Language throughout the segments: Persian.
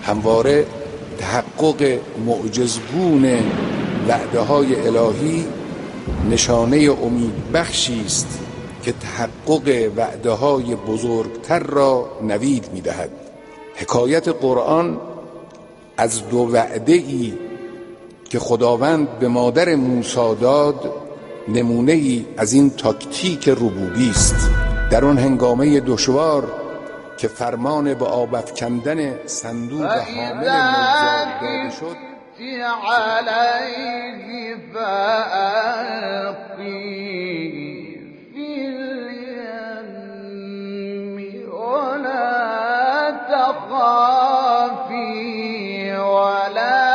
همواره تحقق معجزگون وعده های الهی نشانه امید بخشی است که تحقق وعده های بزرگتر را نوید می دهد. حکایت قرآن از دو وعده ای که خداوند به مادر موسی داد نمونه ای از این تاکتیک ربوبی است. در آن هنگامه دشوار که فرمان به آب افکندن صندوق حامل نوزاد داده شد، علیه فألقی فی الیم ولا تخافی ولا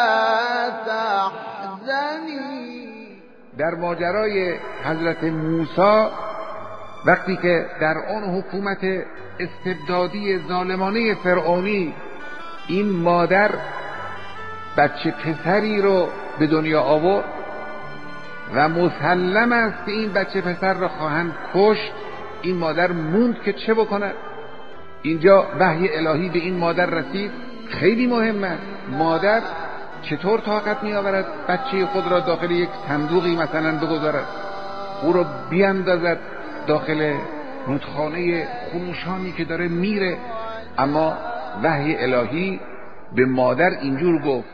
تحزنی. در ماجرای حضرت موسی وقتی که در آن حکومت استبدادی ظالمانه فرعونی این مادر بچه پسری رو به دنیا آورد و مسلم است که این بچه پسر را خواهند کشت، این مادر موند که چه بکند. اینجا وحی الهی به این مادر رسید. خیلی مهمه مادر چطور طاقت می آورد بچه خود را داخل یک صندوقی مثلا بگذارد، او را بیاندازد داخل رودخانه خروشانی که داره میره. اما وحی الهی به مادر اینجور گفت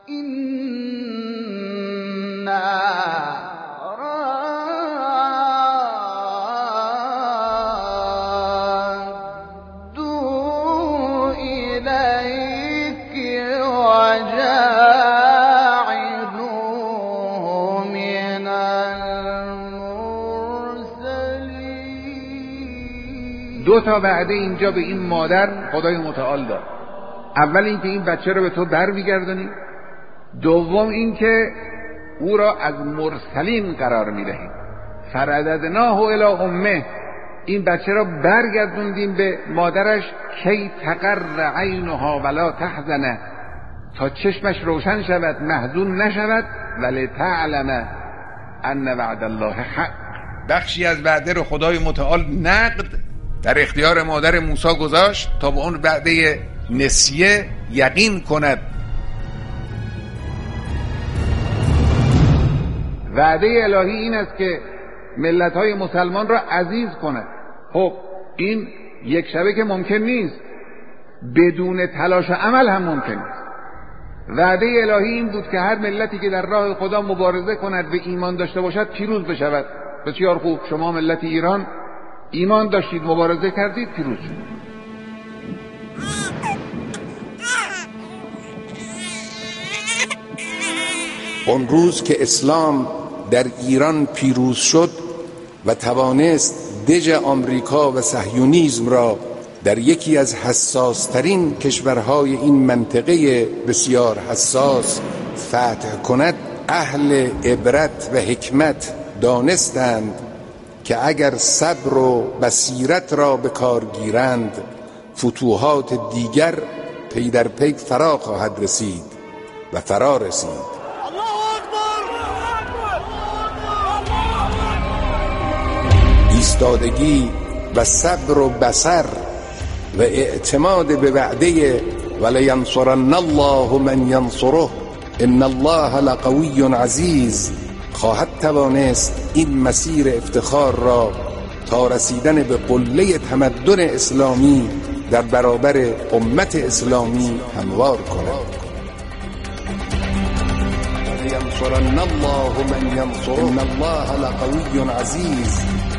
دو تا وعده اینجا به این مادر خدای متعال داد. اول اینکه این بچه رو به تو برمیگردونی، دوم اینکه او را از مرسلین قرار میدهیم. فرددناه الی امه، این بچه را برگردوندیم به مادرش کی تقر عینها ولا تحزن، تا چشمش روشن شود محزون نشود. ولی تعلم ان وعد الله حق، بخشی از وعده رو خدای متعال نقد در اختیار مادر موسی گذاشت تا به اون وعده نسیه یقین کند. وعده الهی این است که ملت‌های مسلمان را عزیز کند. خب این یک شبه که ممکن نیست، بدون تلاش و عمل هم ممکن نیست. وعده الهی این بود که هر ملتی که در راه خدا مبارزه کند و ایمان داشته باشد پیروز بشود. بسیار خوب، شما ملت ایران ایمان داشتید، مبارزه کردید، پیروز شد. اون روز که اسلام در ایران پیروز شد و توانست دژ آمریکا و صهیونیسم را در یکی از حساسترین کشورهای این منطقه بسیار حساس فتح کند، اهل عبرت و حکمت دانستند که اگر صبر و بصیرت را به کار گیرند فتوحات دیگر پی در پی فرا خواهد رسید و فرا رسید. ایستادگی و صبر و بصر و اعتماد به وعده ولینصرن الله من ینصره ان الله لقوی عزیز خواهد توانست این مسیر افتخار را تا رسیدن به قله تمدن اسلامی در برابر امت اسلامی هموار کند. ولینصرن الله من ینصره ان الله لقوی عزیز